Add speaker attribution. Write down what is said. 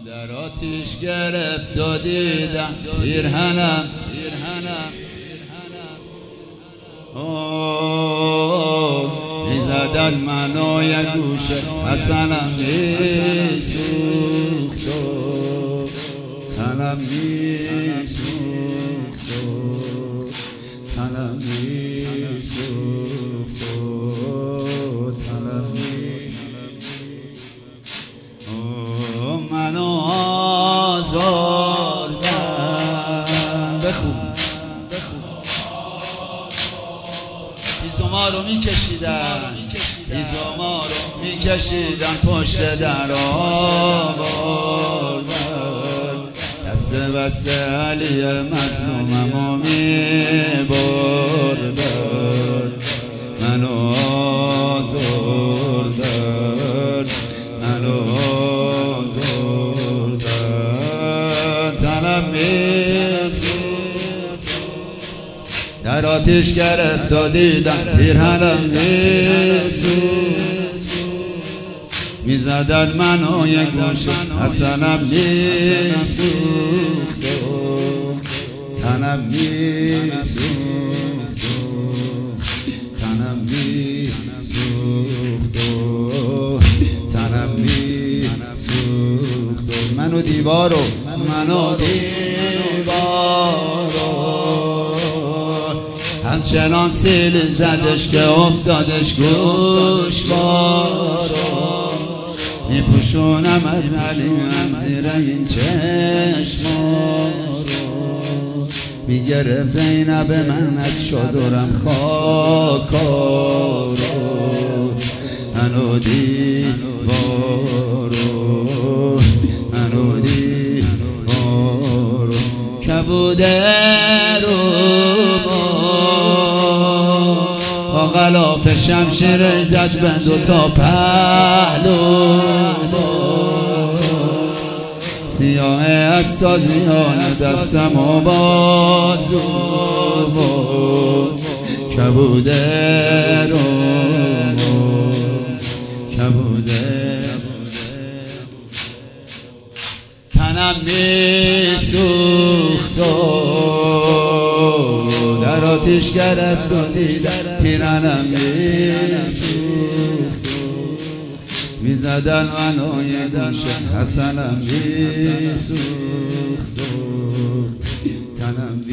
Speaker 1: در آتیش گرفت و دیدم پیرهنم میزدن منو یه گوشه حسنم میسوخت و تنم میسوخت و تنم میسوخت و تنم میسوخت منو آزاردن بخون هیزوما رو میکشیدن پشت در آوردن دست بسته علی مظلوممو میبردن منو آزردن تنم در آتیش گرفت و دیدم پیرهنم میسوخت میزدن منو یه گوشه حسنم میسوخت تنم میسوخت تنم میسوخت تنم میسوخت منو دیوارو همچنان سیل زدش که افتادش گوشوارو میپوشونم از علیم زیر این چشمارو میگرفت زینب من از شادرم خاکارو منو دیوارو کبوده رو با غلاف شمشیر زد به دوتا پهلو سیاه از تازیان دستم و بازو کبوده رو تنم میسوخت در آتیش گرفت و دیدم پیرهنم میسوخت میزدن منو یه گوشه حسنم میسوخت تنم